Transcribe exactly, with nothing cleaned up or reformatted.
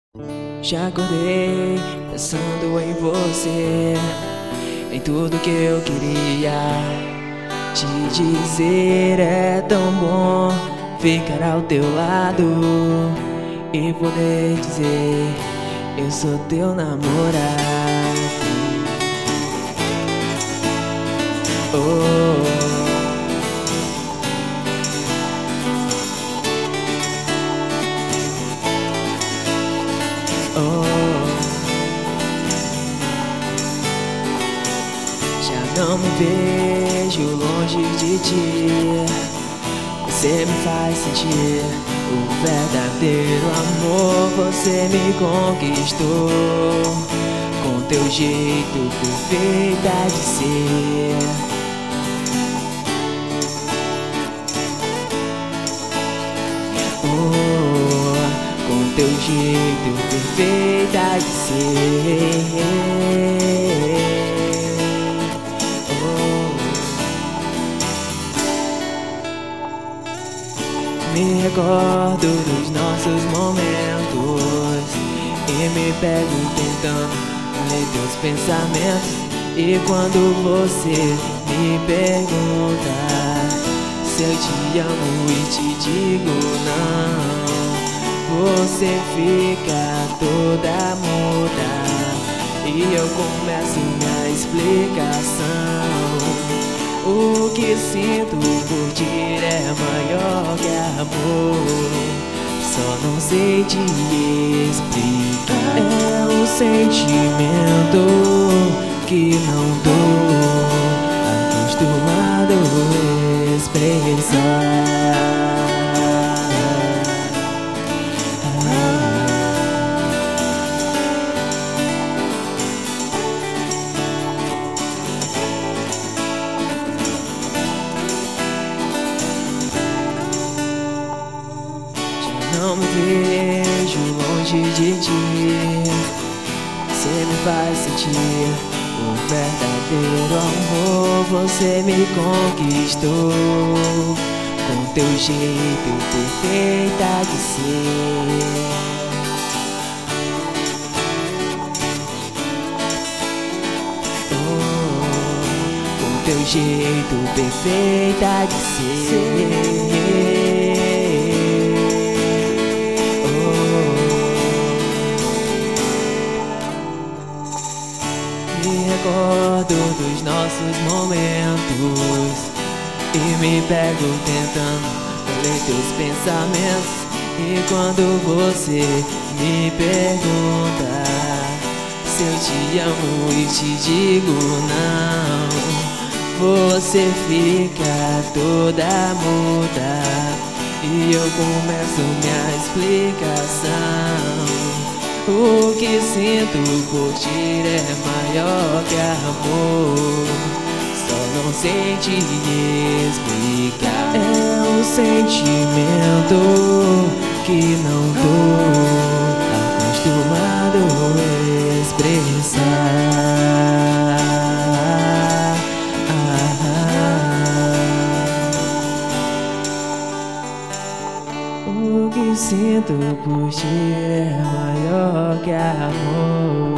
Já acordei pensando em você, em tudo que eu queria te dizer. É tão bom ficar ao teu lado e poder dizer: eu sou teu namorado. Oh. Já não me vejo longe de ti. Você me faz sentir o verdadeiro amor. Você me conquistou com teu jeito perfeita de ser. Oh, com teu jeito perfeita de ser. Me recordo dos nossos momentos e me pego tentando ler teus pensamentos. E quando você me pergunta se eu te amo e te digo não, você fica toda muda e eu começo minha explicação. O que sinto por ti é maior que amor, só não sei te explicar. É um sentimento que não tô acostumado a expressar. Não me vejo longe de ti. Você me faz sentir o verdadeiro amor. Você me conquistou com teu jeito perfeita de ser. Oh, com teu jeito perfeita de ser. Me recordo dos nossos momentos e me pego tentando ler teus pensamentos. E quando você me pergunta se eu te amo e te digo não, você fica toda muda e eu começo minha explicação. O que sinto por ti é maior que amor, só não sei te explicar. É um sentimento que não tô acostumado a expressar. O que sinto por ti é maior que amor.